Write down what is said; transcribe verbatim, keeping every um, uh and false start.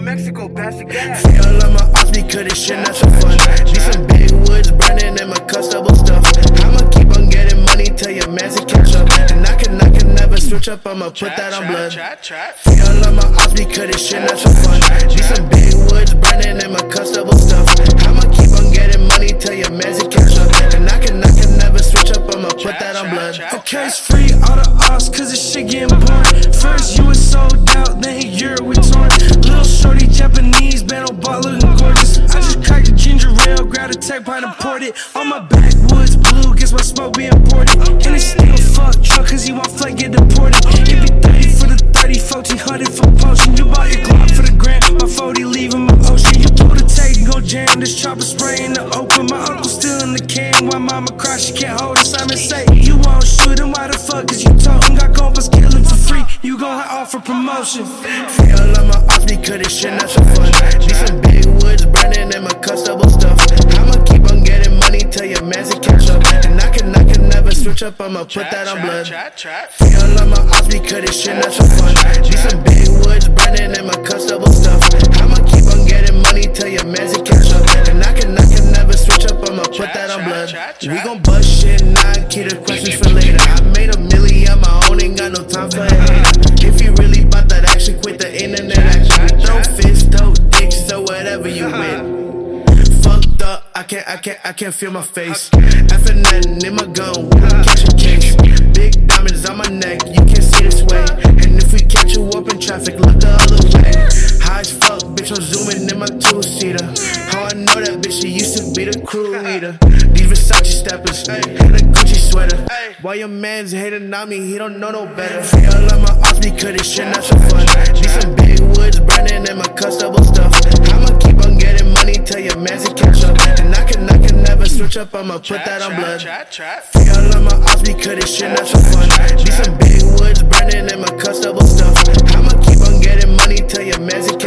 Mexico, pass the gas. Feel on my ops because this shit not so fun. Need some big woods burning in my custable stuff. I'ma keep on getting money till your mans can catch up. And I can, I can never switch up, I'ma put that on blood. Feel on my ops because this shit not so fun. Need some big woods burning in my custable stuff. I'ma keep on getting money till your mans can catch up. And I can, I can never switch up, I'ma put that on blood. Okay, it's free all the ops, cause this shit getting boring. First you was sold out, then hit Europe with torn. Little shorty Japanese, band on ball looking gorgeous. I just cracked a ginger ale, grabbed a tech pint and poured it. On my backwoods blue, guess my smoke be imported. And it's still fuck truck, cause he want flight get deported. If you thirty for the thirty, fourteen hundred for potion. You bought your Glock for the gram, my forty leaving my ocean. You pull the tape, you gon' jam this chopper spray in the open. My uncle still in the can, while mama cry, she can't hold it. Simon say, you won't shoot him, why the fuck is you talking? Got compass killing for free, you gon' offer promotion. Feel on my ops because this shit not so fun. Need some big woods burning in my custable stuff. I'ma keep on getting money till your mans can catch up. And I can, I can never switch up, I'ma put that on blood. Feel on my ops because this shit not so fun. Need some big woods burning in my custable stuff. I'ma keep on getting money till your mans can catch up. And I can, I can never switch up, I'ma put that on blood. We gon' bust shit now, keep the questions for later. I made a million on my own, ain't got no time for a hater. If you really bout that action, quit the internet action. Throw fists, throw dicks, so whatever you with. Fucked up, I can't, I can't, I can't feel my face. Effing nothing in my gun, we gon' catch a case. Big diamonds on my neck, you can't see this way. And if we catch you up in traffic, look the other way. High as fuck, bitch, I'm zooming in my two-seater. How I know that bitch, she used to be the crew leader. These Versace steppers, and a Gucci sweater. Why your man's hating on me, he don't know no better. Feel on my ops because this shit not so fun. Need some big woods burning in my custable stuff. I'ma keep on getting money till your mans can catch up. And I can, I can never switch up, I'ma put that on blood. Feel on my ops because this shit not so fun. Need some big woods burning in my custable stuff. I'ma keep on getting money till your mans can catch up.